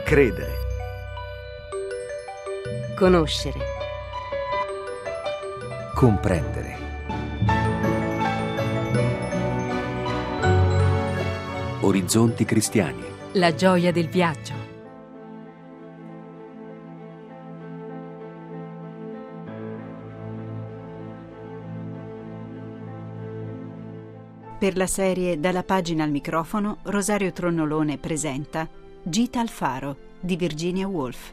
Credere. Conoscere. Comprendere. Orizzonti cristiani. La gioia del viaggio. Per la serie Dalla pagina al microfono, Rosario Tronnolone presenta Gita al faro di Virginia Woolf.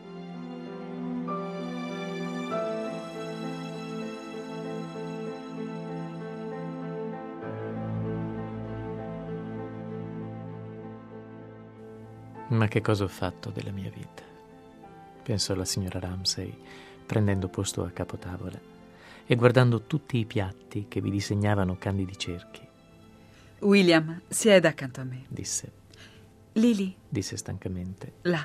Ma che cosa ho fatto della mia vita? Pensò la signora Ramsay, prendendo posto a capotavola e guardando tutti i piatti che vi disegnavano candidi cerchi. William, sieda accanto a me. Disse. Lily? Disse stancamente. Là.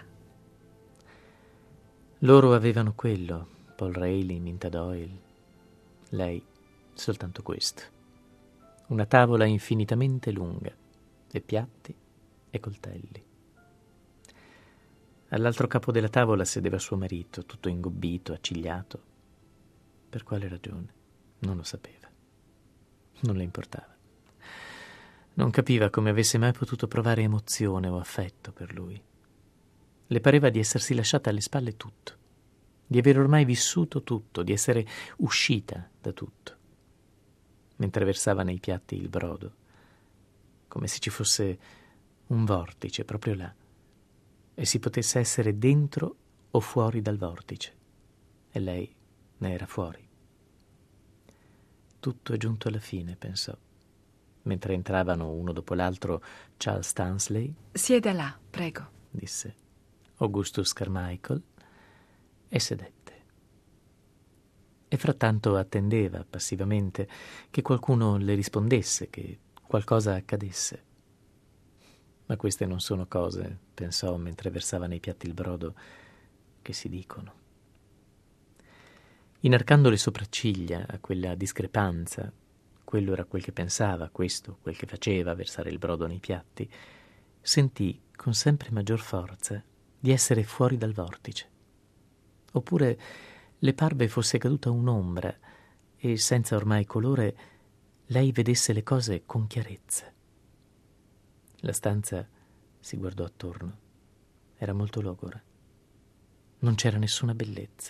Loro avevano quello, Paul Rayleigh, Minta Doyle. Lei, soltanto questo. Una tavola infinitamente lunga, e piatti e coltelli. All'altro capo della tavola sedeva suo marito, tutto ingobbito, accigliato. Per quale ragione? Non lo sapeva. Non le importava. Non capiva come avesse mai potuto provare emozione o affetto per lui. Le pareva di essersi lasciata alle spalle tutto, di aver ormai vissuto tutto, di essere uscita da tutto. Mentre versava nei piatti il brodo, come se ci fosse un vortice proprio là, e si potesse essere dentro o fuori dal vortice, e lei ne era fuori. Tutto è giunto alla fine, pensò, mentre entravano uno dopo l'altro Charles Tansley. Sieda là, prego, disse Augustus Carmichael, e sedette. E frattanto attendeva passivamente che qualcuno le rispondesse, che qualcosa accadesse. Ma queste non sono cose, pensò mentre versava nei piatti il brodo, che si dicono. Inarcando le sopracciglia a quella discrepanza, quello era quel che pensava, questo quel che faceva, versare il brodo nei piatti, sentì con sempre maggior forza di essere fuori dal vortice. Oppure le parve fosse caduta un'ombra e, senza ormai colore, lei vedesse le cose con chiarezza. La stanza si guardò attorno. Era molto logora. Non c'era nessuna bellezza.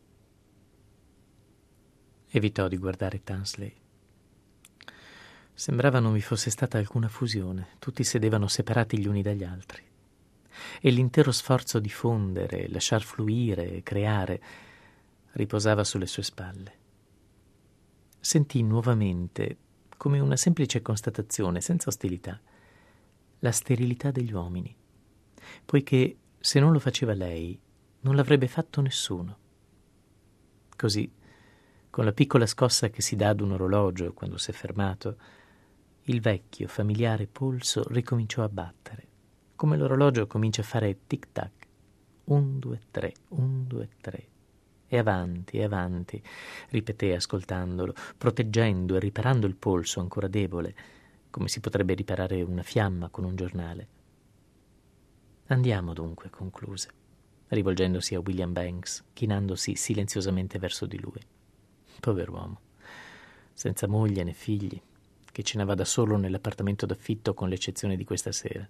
Evitò di guardare Tansley. Sembrava non vi fosse stata alcuna fusione. Tutti sedevano separati gli uni dagli altri. E l'intero sforzo di fondere, lasciar fluire e creare riposava sulle sue spalle. Sentì nuovamente, come una semplice constatazione, senza ostilità, la sterilità degli uomini, poiché se non lo faceva lei, non l'avrebbe fatto nessuno. Così, con la piccola scossa che si dà ad un orologio quando si è fermato, il vecchio, familiare polso ricominciò a battere, come l'orologio comincia a fare tic-tac, 1, 2, 3, 1, 2, 3, e avanti, ripeté ascoltandolo, proteggendo e riparando il polso ancora debole, come si potrebbe riparare una fiamma con un giornale. Andiamo dunque, concluse, rivolgendosi a William Banks, chinandosi silenziosamente verso di lui. Pover'uomo, senza moglie né figli, che cenava da solo nell'appartamento d'affitto con l'eccezione di questa sera.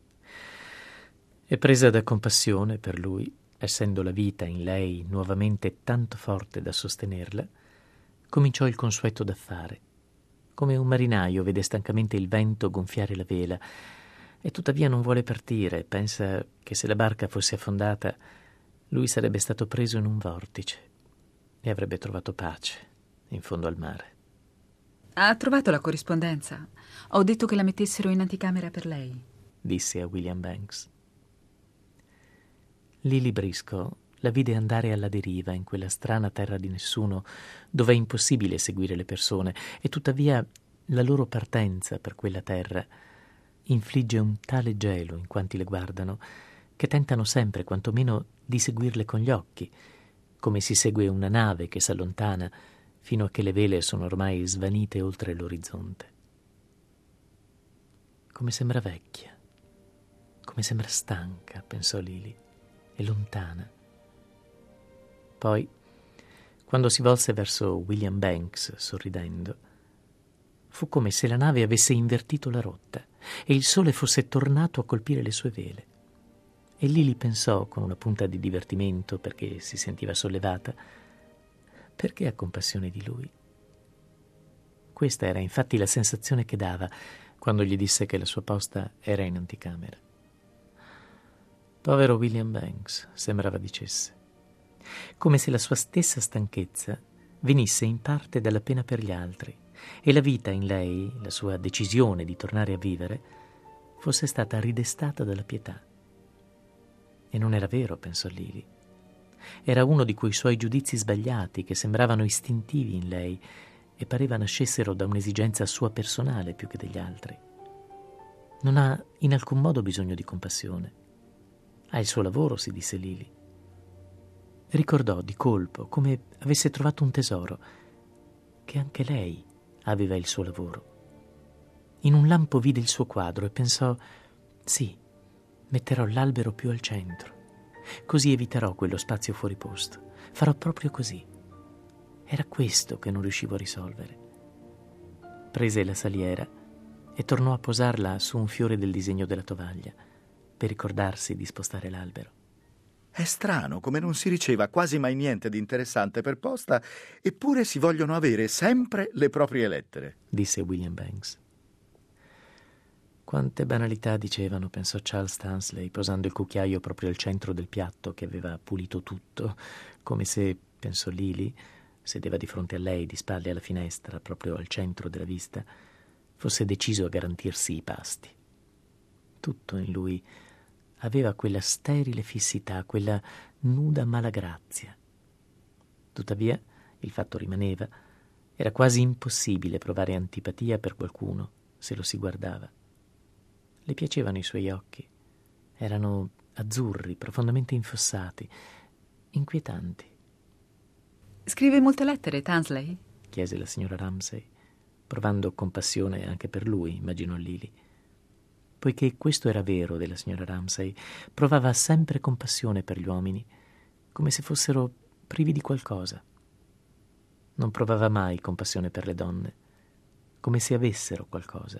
E presa da compassione per lui, essendo la vita in lei nuovamente tanto forte da sostenerla, cominciò il consueto d'affare, come un marinaio vede stancamente il vento gonfiare la vela e tuttavia non vuole partire, pensa che se la barca fosse affondata lui sarebbe stato preso in un vortice e avrebbe trovato pace in fondo al mare. Ha trovato la corrispondenza? Ho detto che la mettessero in anticamera per lei, disse a William Banks. Lily Briscoe la vide andare alla deriva in quella strana terra di nessuno, dove è impossibile seguire le persone, e tuttavia la loro partenza per quella terra infligge un tale gelo in quanti le guardano, che tentano sempre quantomeno di seguirle con gli occhi, come si segue una nave che s'allontana fino a che le vele sono ormai svanite oltre l'orizzonte. Come sembra vecchia, Come sembra stanca, pensò Lily, e lontana. Poi, quando si volse verso William Banks, sorridendo, fu come se la nave avesse invertito la rotta e il sole fosse tornato a colpire le sue vele. E Lily pensò, con una punta di divertimento perché si sentiva sollevata, perché ha compassione di lui? Questa era infatti la sensazione che dava quando gli disse che la sua posta era in anticamera. Povero William Banks, sembrava dicesse, come se la sua stessa stanchezza venisse in parte dalla pena per gli altri e la vita in lei, la sua decisione di tornare a vivere, fosse stata ridestata dalla pietà. E non era vero, pensò Lily. Era uno di quei suoi giudizi sbagliati che sembravano istintivi in lei e pareva nascessero da un'esigenza sua personale più che degli altri. Non ha in alcun modo bisogno di compassione. Ha il suo lavoro, si disse Lily. Ricordò di colpo come avesse trovato un tesoro, che anche lei aveva il suo lavoro. In un lampo vide il suo quadro e pensò: sì, metterò l'albero più al centro, così eviterò quello spazio fuori posto. Farò proprio così. Era questo che non riuscivo a risolvere. Prese la saliera e tornò a posarla su un fiore del disegno della tovaglia per ricordarsi di spostare l'albero. È strano come non si riceva quasi mai niente di interessante per posta, eppure si vogliono avere sempre le proprie lettere, disse William Banks. Quante banalità dicevano, pensò Charles Tansley, posando il cucchiaio proprio al centro del piatto che aveva pulito tutto, come se, pensò Lily, sedeva di fronte a lei, di spalle alla finestra, proprio al centro della vista, fosse deciso a garantirsi i pasti. Tutto in lui aveva quella sterile fissità, quella nuda malagrazia. Tuttavia, il fatto rimaneva, era quasi impossibile provare antipatia per qualcuno se lo si guardava. Le piacevano i suoi occhi, erano azzurri, profondamente infossati, inquietanti. Scrive molte lettere, Tansley? Chiese la signora Ramsay, provando compassione anche per lui, immaginò Lily. Poiché questo era vero della signora Ramsay, provava sempre compassione per gli uomini, come se fossero privi di qualcosa. Non provava mai compassione per le donne, come se avessero qualcosa.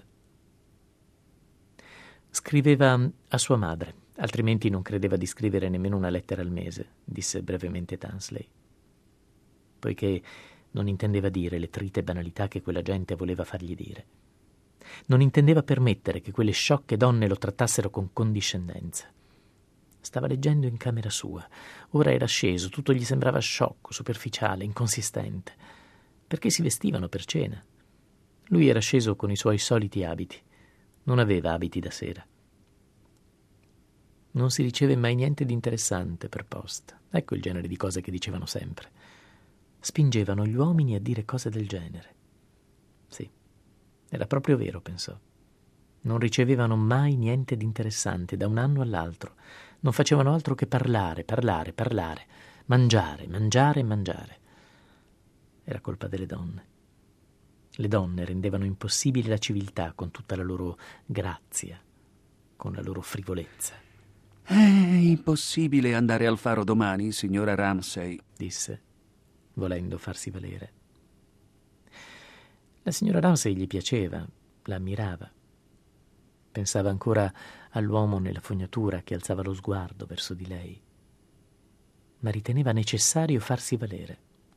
Scriveva a sua madre, altrimenti non credeva di scrivere nemmeno una lettera al mese, disse brevemente Tansley, poiché non intendeva dire le trite banalità che quella gente voleva fargli dire. Non intendeva permettere che quelle sciocche donne lo trattassero con condiscendenza. Stava leggendo in camera sua. Ora era sceso, tutto gli sembrava sciocco, superficiale, inconsistente. Perché si vestivano per cena? Lui era sceso con i suoi soliti abiti. Non aveva abiti da sera. Non si riceve mai niente di interessante per posta. Ecco il genere di cose che dicevano sempre. Spingevano gli uomini a dire cose del genere. Sì, era proprio vero, pensò. Non ricevevano mai niente di interessante da un anno all'altro. Non facevano altro che parlare, mangiare. Era colpa delle donne. Le donne rendevano impossibile la civiltà con tutta la loro grazia, con la loro frivolezza. È impossibile andare al faro domani, signora Ramsay, disse, volendo farsi valere. La signora Ramsay gli piaceva, la ammirava. Pensava ancora all'uomo nella fognatura che alzava lo sguardo verso di lei, ma riteneva necessario farsi valere.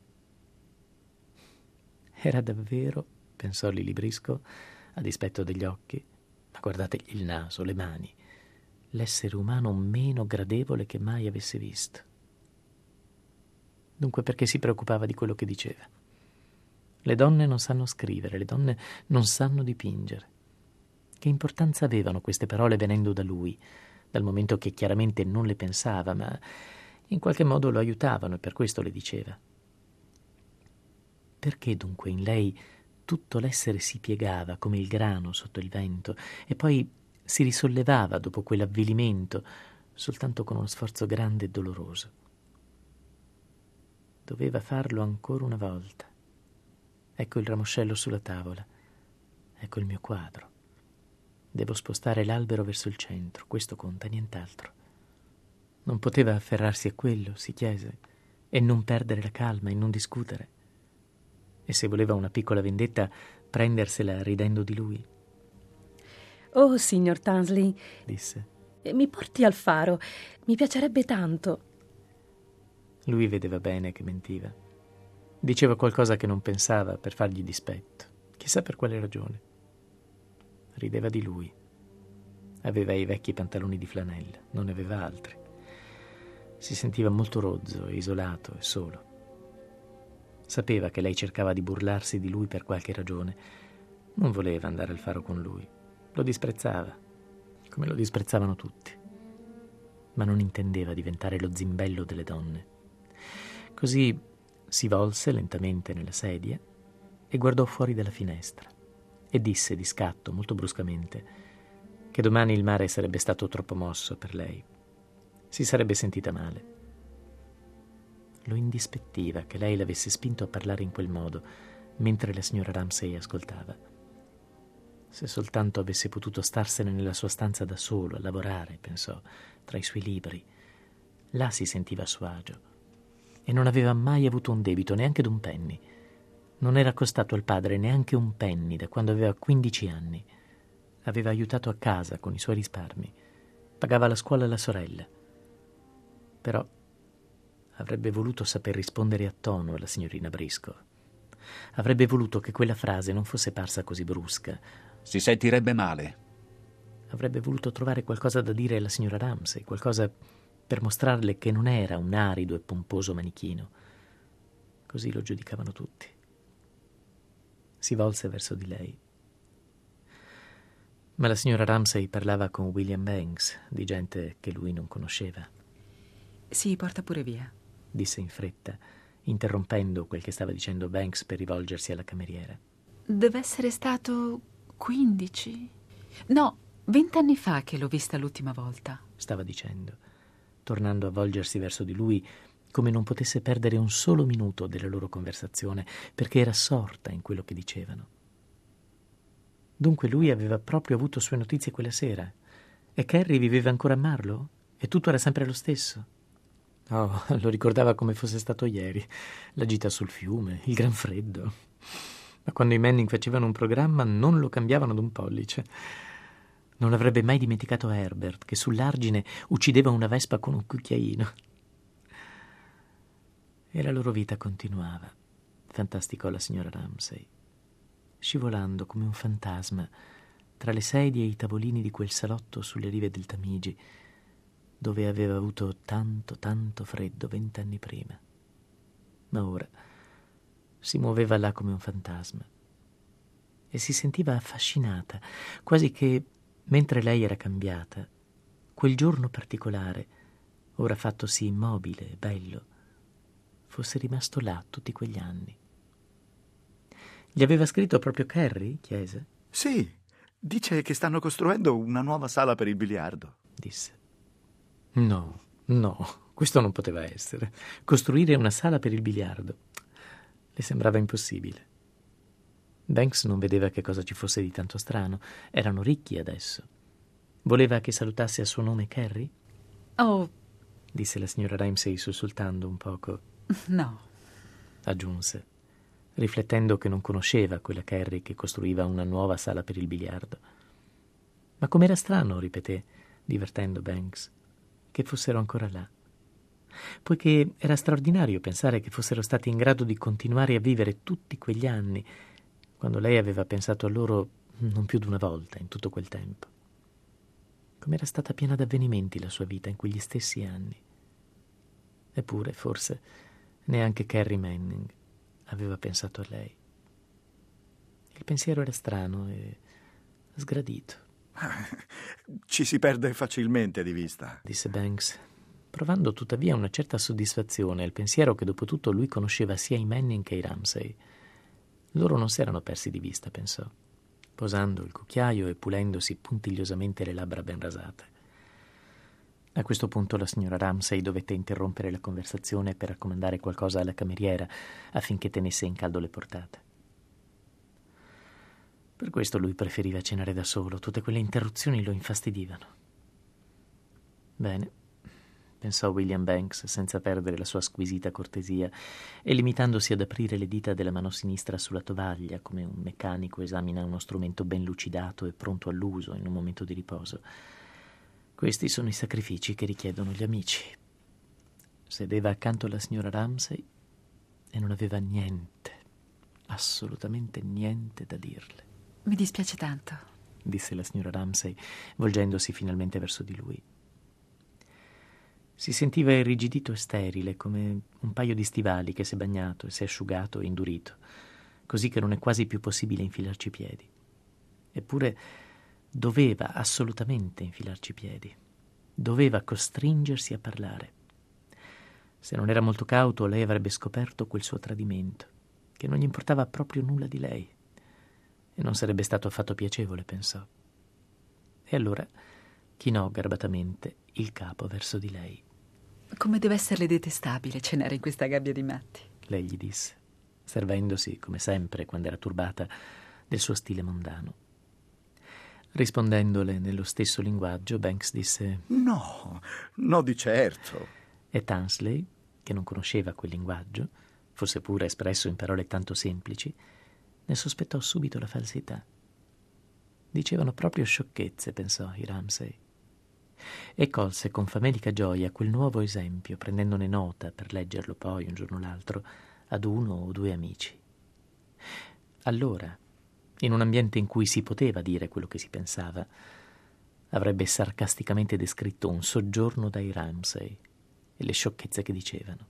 Era davvero, pensò Lily Briscoe, a dispetto degli occhi, ma guardategli il naso, le mani, l'essere umano meno gradevole che mai avesse visto. Dunque perché si preoccupava di quello che diceva? Le donne non sanno scrivere, le donne non sanno dipingere. Che importanza avevano queste parole venendo da lui, dal momento che chiaramente non le pensava, ma in qualche modo lo aiutavano e per questo le diceva. Perché dunque in lei tutto l'essere si piegava come il grano sotto il vento e poi si risollevava dopo quell'avvilimento soltanto con uno sforzo grande e doloroso? Doveva farlo ancora una volta. Ecco il ramoscello sulla tavola, ecco il mio quadro. Devo spostare l'albero verso il centro, questo conta, nient'altro. Non poteva afferrarsi a quello, si chiese, e non perdere la calma e non discutere. E se voleva una piccola vendetta, prendersela ridendo di lui. Oh, signor Tansley, Disse. mi porti al faro. Mi piacerebbe tanto. Lui vedeva bene che mentiva. Diceva qualcosa che non pensava per fargli dispetto. Chissà per quale ragione. Rideva di lui. Aveva i vecchi pantaloni di flanella, non ne aveva altri. Si sentiva molto rozzo e isolato e solo. Sapeva che lei cercava di burlarsi di lui per qualche ragione. Non voleva andare al faro con lui. Lo disprezzava, come lo disprezzavano tutti. Ma non intendeva diventare lo zimbello delle donne. Così si volse lentamente nella sedia e guardò fuori dalla finestra e disse di scatto, molto bruscamente, che domani il mare sarebbe stato troppo mosso per lei. Si sarebbe sentita male. Lo indispettiva che lei l'avesse spinto a parlare in quel modo, mentre la signora Ramsay ascoltava. Se soltanto avesse potuto starsene nella sua stanza da solo, a lavorare, pensò, tra i suoi libri. Là si sentiva a suo agio. E non aveva mai avuto un debito, neanche d'un penny. Non era costato al padre neanche un penny da quando aveva 15 anni. Aveva aiutato a casa con i suoi risparmi. Pagava la scuola alla sorella. Però avrebbe voluto saper rispondere a tono alla signorina Briscoe. Avrebbe voluto che quella frase non fosse parsa così brusca. Si sentirebbe male. Avrebbe voluto trovare qualcosa da dire alla signora Ramsay, qualcosa per mostrarle che non era un arido e pomposo manichino. Così lo giudicavano tutti. Si volse verso di lei. Ma la signora Ramsay parlava con William Banks, di gente che lui non conosceva. Sì, porta pure via, Disse in fretta, interrompendo quel che stava dicendo Banks per rivolgersi alla cameriera. Deve essere stato 15? No, 20 anni fa che l'ho vista l'ultima volta. Stava dicendo, tornando a volgersi verso di lui, come non potesse perdere un solo minuto della loro conversazione, perché era assorta in quello che dicevano. Dunque lui aveva proprio avuto sue notizie quella sera, e Carrie viveva ancora a Marlow, e tutto era sempre lo stesso. Oh, lo ricordava come fosse stato ieri, la gita sul fiume, il gran freddo. Ma quando i Manning facevano un programma non lo cambiavano d'un pollice. Non avrebbe mai dimenticato Herbert, che sull'argine uccideva una vespa con un cucchiaino. E la loro vita continuava, fantasticò la signora Ramsay, scivolando come un fantasma tra le sedie e i tavolini di quel salotto sulle rive del Tamigi, dove aveva avuto tanto, tanto freddo 20 anni prima. Ma ora si muoveva là come un fantasma e si sentiva affascinata, quasi che, mentre lei era cambiata, quel giorno particolare, ora fattosi immobile e bello, fosse rimasto là tutti quegli anni. Gli aveva scritto proprio Carrie? Chiese. Sì, dice che stanno costruendo una nuova sala per il biliardo. Disse. No, questo non poteva essere. Costruire una sala per il biliardo. Le sembrava impossibile. Banks non vedeva che cosa ci fosse di tanto strano. Erano ricchi adesso. Voleva che salutasse a suo nome Carrie? Oh, Disse la signora Ramsay sussultando un poco. no. Aggiunse, riflettendo che non conosceva quella Carrie che costruiva una nuova sala per il biliardo. Ma com'era strano, ripeté, divertendo Banks, che fossero ancora là. Poiché era straordinario pensare che fossero stati in grado di continuare a vivere tutti quegli anni, quando lei aveva pensato a loro non più d'una volta in tutto quel tempo. Com'era stata piena d'avvenimenti la sua vita in quegli stessi anni. Eppure, forse, neanche Carrie Manning aveva pensato a lei. Il pensiero era strano e sgradito. Ci si perde facilmente di vista, Disse Banks, provando tuttavia una certa soddisfazione al pensiero che dopo tutto lui conosceva sia i Manning che i Ramsay. Loro non s'erano persi di vista, pensò, posando il cucchiaio e pulendosi puntigliosamente le labbra ben rasate. A questo punto la signora Ramsay dovette interrompere la conversazione per raccomandare qualcosa alla cameriera affinché tenesse in caldo le portate. Per questo lui preferiva cenare da solo, tutte quelle interruzioni lo infastidivano. Bene, pensò William Banks senza perdere la sua squisita cortesia e limitandosi ad aprire le dita della mano sinistra sulla tovaglia come un meccanico esamina uno strumento ben lucidato e pronto all'uso in un momento di riposo. Questi sono i sacrifici che richiedono gli amici. Sedeva accanto alla signora Ramsay e non aveva niente, assolutamente niente da dirle. Mi dispiace tanto, disse la signora Ramsay, volgendosi finalmente verso di lui. Si sentiva irrigidito e sterile, come un paio di stivali che si è bagnato e si è asciugato e indurito, così che non è quasi più possibile infilarci i piedi. Eppure doveva assolutamente infilarci i piedi. Doveva costringersi a parlare. Se non era molto cauto, lei avrebbe scoperto quel suo tradimento, che non gli importava proprio nulla di lei. E non sarebbe stato affatto piacevole, pensò. E allora chinò garbatamente il capo verso di lei. Come deve esserle detestabile cenare in questa gabbia di matti, lei gli disse, servendosi, come sempre, quando era turbata, del suo stile mondano. Rispondendole nello stesso linguaggio, Banks disse: No, no di certo. E Tansley, che non conosceva quel linguaggio, fosse pure espresso in parole tanto semplici, ne sospettò subito la falsità. Dicevano proprio sciocchezze, pensò i Ramsay. E colse con famelica gioia quel nuovo esempio, prendendone nota per leggerlo poi un giorno o l'altro ad uno o due amici. Allora, in un ambiente in cui si poteva dire quello che si pensava, avrebbe sarcasticamente descritto un soggiorno dai Ramsay e le sciocchezze che dicevano.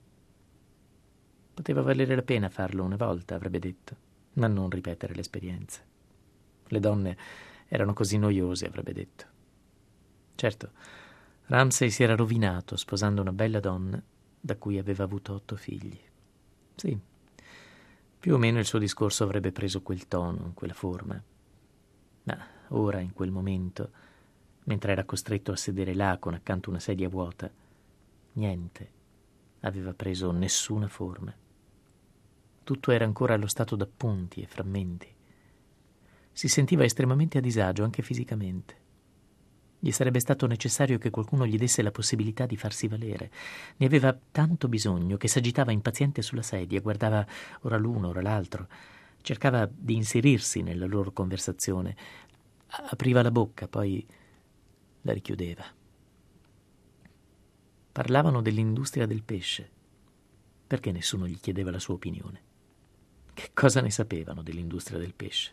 Poteva valere la pena farlo una volta, avrebbe detto, ma non ripetere l'esperienza. Le donne erano così noiose, avrebbe detto. Certo, Ramsay si era rovinato sposando una bella donna da cui aveva avuto 8 figli. Sì, più o meno il suo discorso avrebbe preso quel tono, quella forma. Ma ora, in quel momento, mentre era costretto a sedere là con accanto una sedia vuota, niente aveva preso nessuna forma. Tutto era ancora allo stato d'appunti e frammenti. Si sentiva estremamente a disagio anche fisicamente. Gli sarebbe stato necessario che qualcuno gli desse la possibilità di farsi valere. Ne aveva tanto bisogno che s'agitava impaziente sulla sedia, guardava ora l'uno, ora l'altro, cercava di inserirsi nella loro conversazione, apriva la bocca, poi la richiudeva. Parlavano dell'industria del pesce. Perché nessuno gli chiedeva la sua opinione? Che cosa ne sapevano dell'industria del pesce?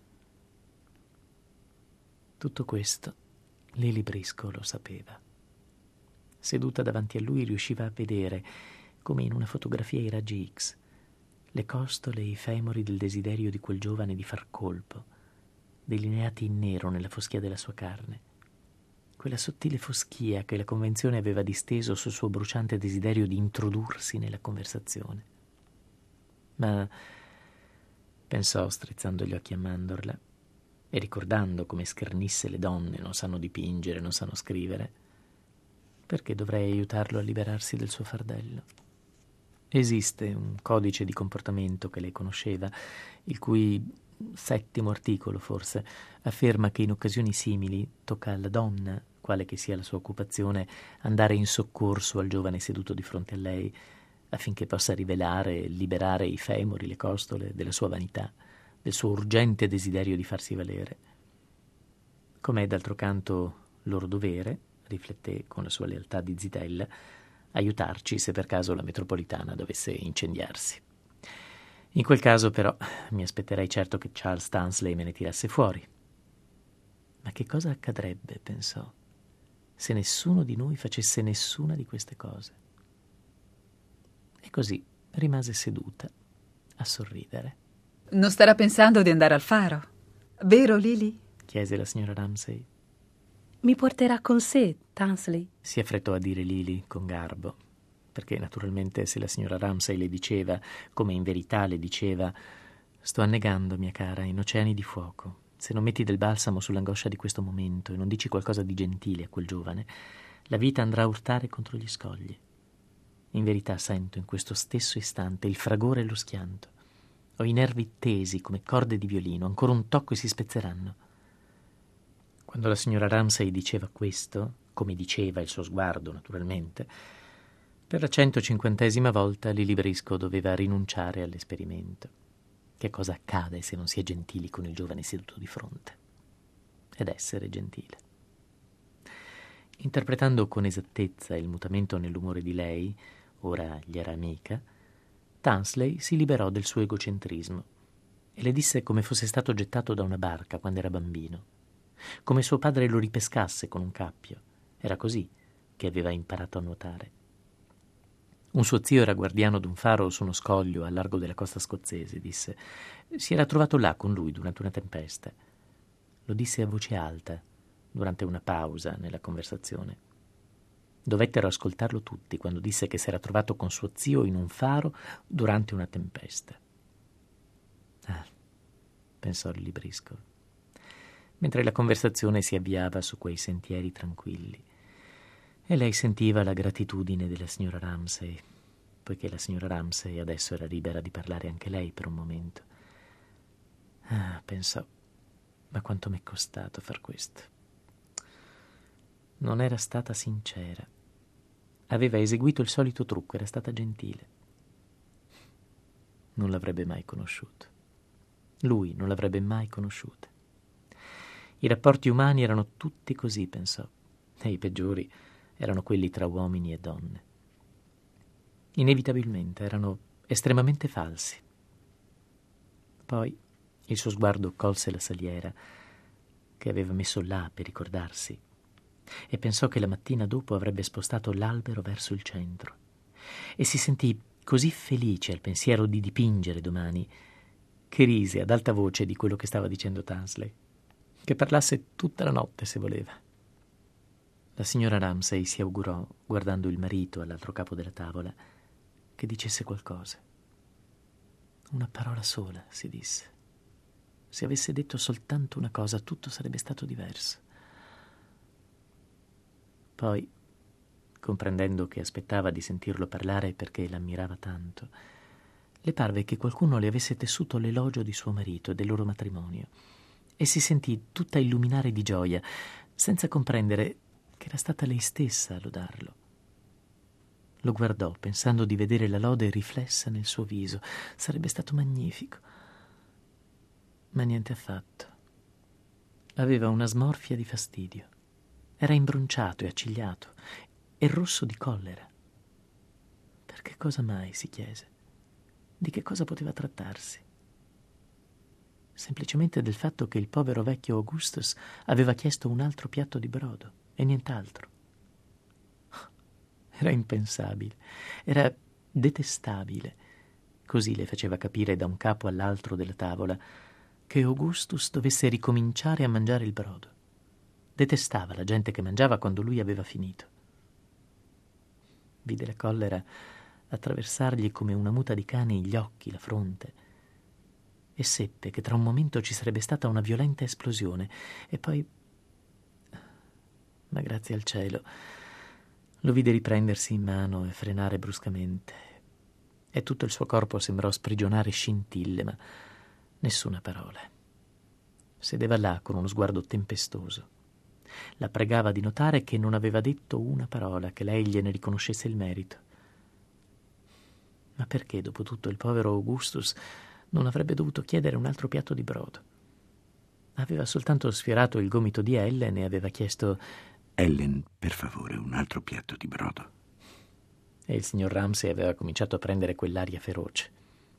Tutto questo Lily Briscoe lo sapeva. Seduta davanti a lui riusciva a vedere, come in una fotografia ai raggi X, le costole e i femori del desiderio di quel giovane di far colpo, delineati in nero nella foschia della sua carne. Quella sottile foschia che la convenzione aveva disteso sul suo bruciante desiderio di introdursi nella conversazione. Ma, pensò strizzando gli occhi a Mandorla, e ricordando come schernisse le donne non sanno dipingere, non sanno scrivere, perché dovrei aiutarlo a liberarsi del suo fardello? Esiste un codice di comportamento che lei conosceva, il cui 7° articolo, forse, afferma che in occasioni simili tocca alla donna, quale che sia la sua occupazione, andare in soccorso al giovane seduto di fronte a lei, affinché possa rivelare e liberare i femori, le costole della sua vanità, del suo urgente desiderio di farsi valere. Com'è d'altro canto loro dovere, rifletté con la sua lealtà di zitella, aiutarci se per caso la metropolitana dovesse incendiarsi. In quel caso, però, mi aspetterei certo che Charles Tansley me ne tirasse fuori. Ma che cosa accadrebbe, pensò, se nessuno di noi facesse nessuna di queste cose? E così rimase seduta a sorridere. Non starà pensando di andare al faro, vero, Lily? Chiese la signora Ramsay. Mi porterà con sé, Tansley? Si affrettò a dire Lily con garbo, perché naturalmente se la signora Ramsay le diceva, come in verità le diceva: «Sto annegando, mia cara, in oceani di fuoco. Se non metti del balsamo sull'angoscia di questo momento e non dici qualcosa di gentile a quel giovane, la vita andrà a urtare contro gli scogli. In verità sento in questo stesso istante il fragore e lo schianto. Ho i nervi tesi come corde di violino, ancora un tocco e si spezzeranno. Quando la signora Ramsay diceva questo, come diceva il suo sguardo, naturalmente, per la 150ª volta Lily Briscoe doveva rinunciare all'esperimento. Che cosa accade se non si è gentili con il giovane seduto di fronte? Ed essere gentile. Interpretando con esattezza il mutamento nell'umore di lei, ora gli era amica, Tansley si liberò del suo egocentrismo e le disse come fosse stato gettato da una barca quando era bambino, come suo padre lo ripescasse con un cappio. Era così che aveva imparato a nuotare. Un suo zio era guardiano d'un faro su uno scoglio al largo della costa scozzese, disse. Si era trovato là con lui durante una tempesta. Lo disse a voce alta, durante una pausa nella conversazione. Dovettero ascoltarlo tutti quando disse che si era trovato con suo zio in un faro durante una tempesta. Ah, pensò Lily Briscoe, mentre la conversazione si avviava su quei sentieri tranquilli. E lei sentiva la gratitudine della signora Ramsay, poiché la signora Ramsay adesso era libera di parlare anche lei per un momento. Ah, pensò, ma quanto m'è costato far questo? Non era stata sincera. Aveva eseguito il solito trucco, era stata gentile. Non l'avrebbe mai conosciuto. Lui non l'avrebbe mai conosciuta. I rapporti umani erano tutti così, pensò, e i peggiori erano quelli tra uomini e donne. Inevitabilmente erano estremamente falsi. Poi il suo sguardo colse la saliera che aveva messo là per ricordarsi e pensò che la mattina dopo avrebbe spostato l'albero verso il centro e si sentì così felice al pensiero di dipingere domani che rise ad alta voce di quello che stava dicendo Tansley, che parlasse tutta la notte se voleva. La signora Ramsay si augurò, guardando il marito all'altro capo della tavola, che dicesse qualcosa. Una parola sola, si disse. Se avesse detto soltanto una cosa, tutto sarebbe stato diverso. Poi, comprendendo che aspettava di sentirlo parlare perché l'ammirava tanto, le parve che qualcuno le avesse tessuto l'elogio di suo marito e del loro matrimonio, e si sentì tutta illuminare di gioia, senza comprendere che era stata lei stessa a lodarlo. Lo guardò, pensando di vedere la lode riflessa nel suo viso. Sarebbe stato magnifico. Ma niente affatto. Aveva una smorfia di fastidio. Era imbronciato e accigliato e rosso di collera. Per che cosa mai, si chiese? Di che cosa poteva trattarsi? Semplicemente del fatto che il povero vecchio Augustus aveva chiesto un altro piatto di brodo e nient'altro. Era impensabile, era detestabile. Così le faceva capire da un capo all'altro della tavola che Augustus dovesse ricominciare a mangiare il brodo. Detestava la gente che mangiava quando lui aveva finito. Vide la collera attraversargli come una muta di cane gli occhi, la fronte, e seppe che tra un momento ci sarebbe stata una violenta esplosione, e poi, ma grazie al cielo, lo vide riprendersi in mano e frenare bruscamente, e tutto il suo corpo sembrò sprigionare scintille, ma nessuna parola. Sedeva là con uno sguardo tempestoso. La pregava di notare che non aveva detto una parola, che lei gliene riconoscesse il merito. Ma perché, dopo tutto, il povero Augustus non avrebbe dovuto chiedere un altro piatto di brodo? Aveva soltanto sfiorato il gomito di Ellen e aveva chiesto: Ellen, per favore, un altro piatto di brodo. E il signor Ramsay aveva cominciato a prendere quell'aria feroce.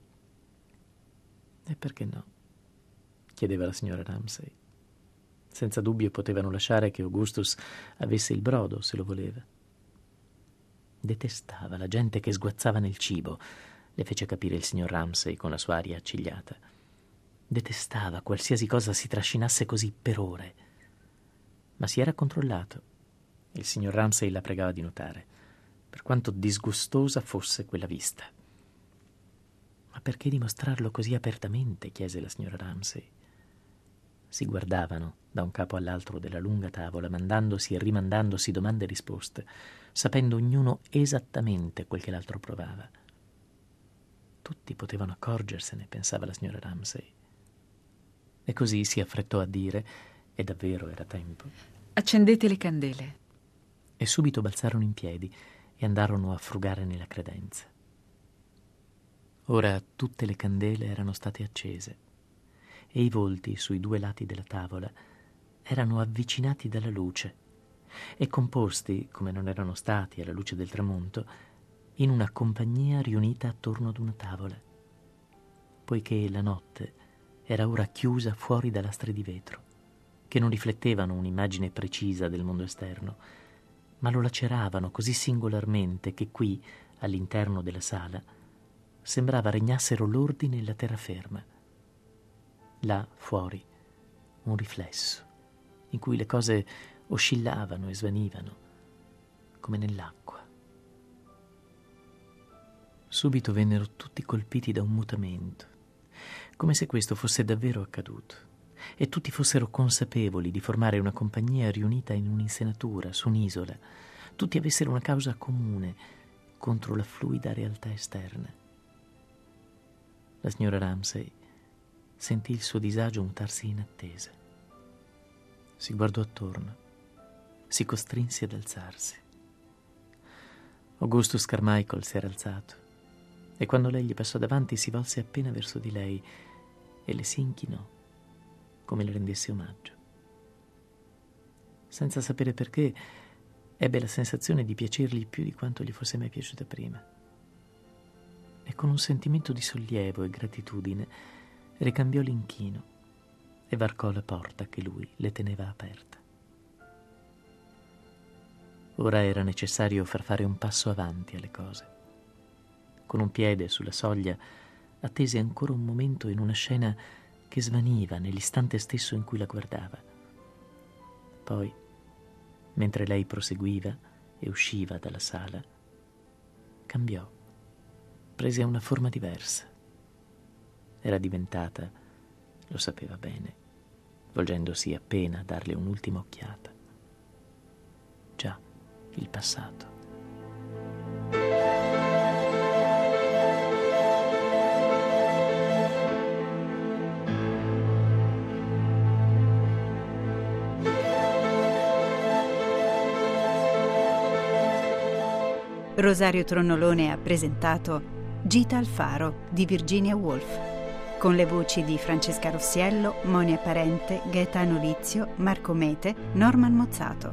E perché no? Chiedeva la signora Ramsay. Senza dubbio potevano lasciare che Augustus avesse il brodo, se lo voleva. Detestava la gente che sguazzava nel cibo, le fece capire il signor Ramsay con la sua aria accigliata. Detestava qualsiasi cosa si trascinasse così per ore. Ma si era controllato. Il signor Ramsay la pregava di notare, per quanto disgustosa fosse quella vista. Ma perché dimostrarlo così apertamente? Chiese la signora Ramsay. Si guardavano da un capo all'altro della lunga tavola, mandandosi e rimandandosi domande e risposte, sapendo ognuno esattamente quel che l'altro provava. tutti potevano accorgersene, pensava la signora Ramsay. E così si affrettò a dire, e davvero era tempo. Accendete le candele. E subito balzarono in piedi e andarono a frugare nella credenza. Ora tutte le candele erano state accese e i volti sui 2 lati della tavola erano avvicinati dalla luce e composti, come non erano stati alla luce del tramonto, in una compagnia riunita attorno ad una tavola, poiché la notte era ora chiusa fuori da lastre di vetro, che non riflettevano un'immagine precisa del mondo esterno, ma lo laceravano così singolarmente che qui, all'interno della sala, sembrava regnassero l'ordine e la terraferma. Là, fuori, un riflesso, in cui le cose oscillavano e svanivano, come nell'acqua. Subito vennero tutti colpiti da un mutamento, come se questo fosse davvero accaduto, e tutti fossero consapevoli di formare una compagnia riunita in un'insenatura, su un'isola. Tutti avessero una causa comune contro la fluida realtà esterna. La signora Ramsay sentì il suo disagio mutarsi in attesa. Si guardò attorno, si costrinse ad alzarsi. Augustus Carmichael si era alzato e quando lei gli passò davanti si volse appena verso di lei e le si inchinò come le rendesse omaggio. Senza sapere perché, ebbe la sensazione di piacergli più di quanto gli fosse mai piaciuta prima. E con un sentimento di sollievo e gratitudine ricambiò l'inchino e varcò la porta che lui le teneva aperta. Ora era necessario far fare un passo avanti alle cose. Con un piede sulla soglia attese ancora un momento in una scena che svaniva nell'istante stesso in cui la guardava. Poi, mentre lei proseguiva e usciva dalla sala, cambiò, prese una forma diversa. Era diventata, lo sapeva bene, volgendosi appena a darle un'ultima occhiata. Già, il passato. Rosario Tronnolone ha presentato Gita al faro di Virginia Woolf, con le voci di Francesca Rossiello, Monia Parente, Gaetano Lizio, Marco Mete, Norman Mozzato.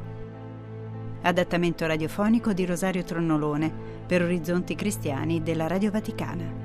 Adattamento radiofonico di Rosario Tronnolone per Orizzonti Cristiani della Radio Vaticana.